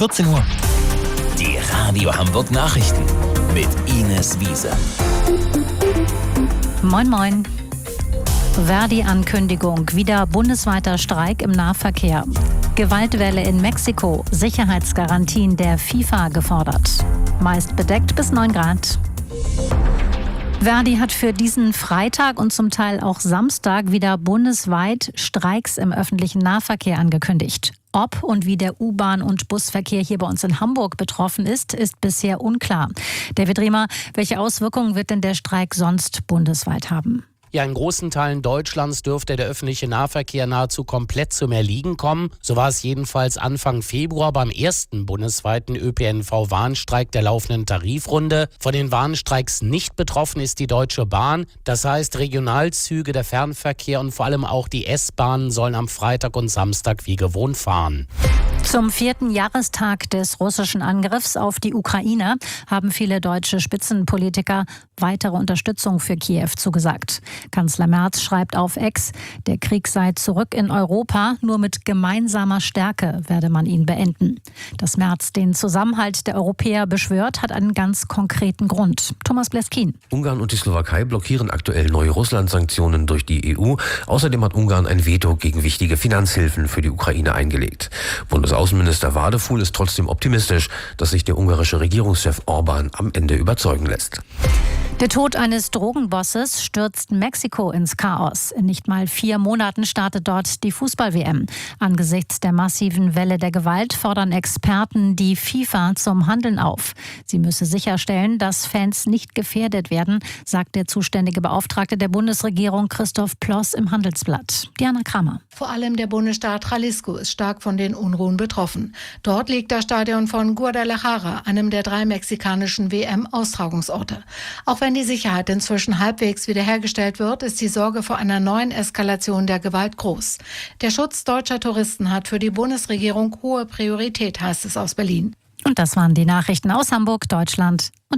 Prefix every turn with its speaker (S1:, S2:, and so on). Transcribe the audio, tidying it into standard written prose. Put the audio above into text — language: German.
S1: 14 Uhr. Die Radio Hamburg Nachrichten mit Ines Wiese.
S2: Moin moin. Verdi-Ankündigung, wieder bundesweiter Streik im Nahverkehr. Gewaltwelle in Mexiko, Sicherheitsgarantien der FIFA gefordert. Meist bedeckt bis 9 Grad. Verdi hat für diesen Freitag und zum Teil auch Samstag wieder bundesweit Streiks im öffentlichen Nahverkehr angekündigt. Ob und wie der U-Bahn- und Busverkehr hier bei uns in Hamburg betroffen ist bisher unklar. David Riemer, welche Auswirkungen wird denn der Streik sonst bundesweit haben?
S3: Ja, in großen Teilen Deutschlands dürfte der öffentliche Nahverkehr nahezu komplett zum Erliegen kommen. So war es jedenfalls Anfang Februar beim ersten bundesweiten ÖPNV-Warnstreik der laufenden Tarifrunde. Von den Warnstreiks nicht betroffen ist die Deutsche Bahn. Das heißt, Regionalzüge, der Fernverkehr und vor allem auch die S-Bahnen sollen am Freitag und Samstag wie gewohnt fahren.
S2: Zum 4. Jahrestag des russischen Angriffs auf die Ukraine haben viele deutsche Spitzenpolitiker weitere Unterstützung für Kiew zugesagt. Kanzler Merz schreibt auf X, der Krieg sei zurück in Europa, nur mit gemeinsamer Stärke werde man ihn beenden. Dass Merz den Zusammenhalt der Europäer beschwört, hat einen ganz konkreten Grund. Thomas Bleskin.
S4: Ungarn und die Slowakei blockieren aktuell neue Russland-Sanktionen durch die EU. Außerdem hat Ungarn ein Veto gegen wichtige Finanzhilfen für die Ukraine eingelegt. Bundesaußenminister Wadefuhl ist trotzdem optimistisch, dass sich der ungarische Regierungschef Orbán am Ende überzeugen lässt.
S2: Der Tod eines Drogenbosses stürzt Mexiko ins Chaos. In nicht mal 4 Monaten startet dort die Fußball-WM. Angesichts der massiven Welle der Gewalt fordern Experten die FIFA zum Handeln auf. Sie müsse sicherstellen, dass Fans nicht gefährdet werden, sagt der zuständige Beauftragte der Bundesregierung Christoph Ploss im Handelsblatt. Diana Kramer.
S5: Vor allem der Bundesstaat Jalisco ist stark von den Unruhen betroffen. Dort liegt das Stadion von Guadalajara, einem der 3 mexikanischen WM-Austragungsorte. Auch wenn die Sicherheit inzwischen halbwegs wiederhergestellt wird, ist die Sorge vor einer neuen Eskalation der Gewalt groß. Der Schutz deutscher Touristen hat für die Bundesregierung hohe Priorität, heißt es aus Berlin.
S2: Und das waren die Nachrichten aus Hamburg, Deutschland und